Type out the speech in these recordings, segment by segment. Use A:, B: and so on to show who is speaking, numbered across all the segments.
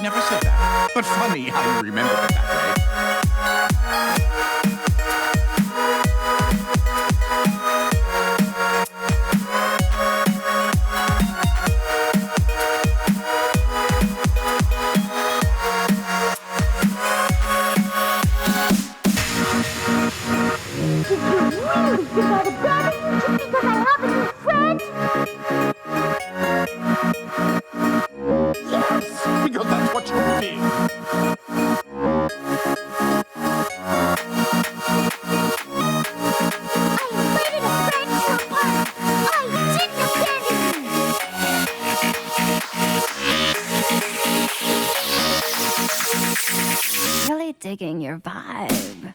A: never said that. But funny how you remember it that
B: Did you really think I'd abandon you just because I have a new friend?
A: Yes, because that's what you did.
B: I invited a friend to a party. I didn't abandon you.
C: Really digging your vibe.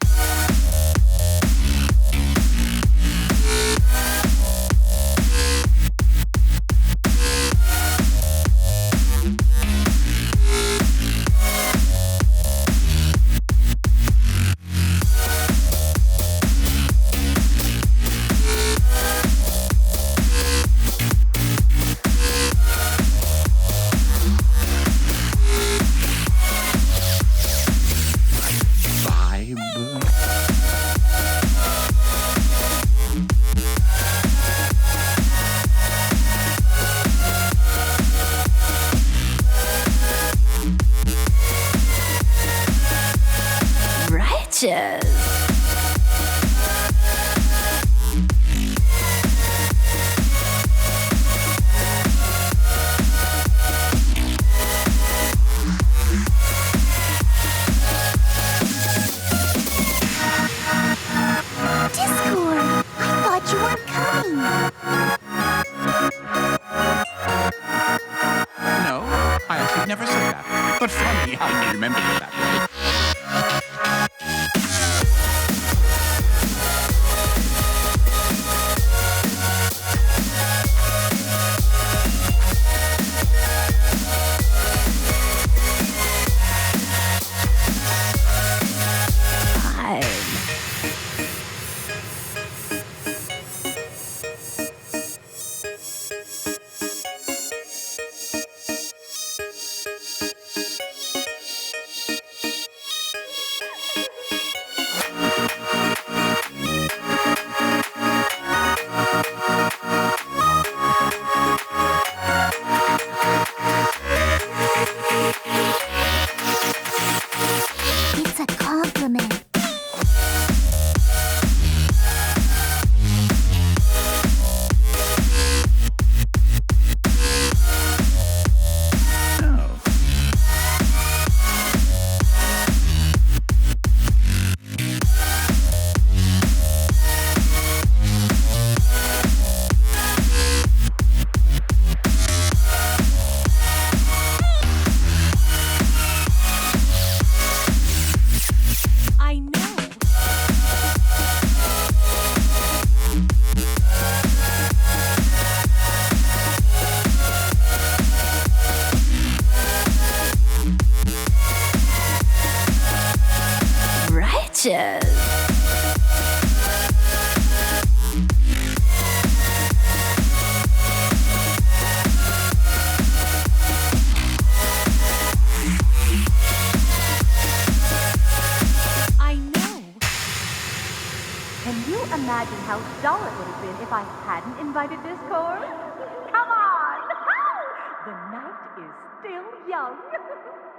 C: Righteous.
B: Discord, I thought you weren't coming.
A: No, I actually never said that. But funny how you remember it that way.
B: It's a compliment.
A: Oh.
C: I know. Righteous. I know.
D: Can you imagine how dull it would have been if I hadn't invited Discord? Come on! The night is still young.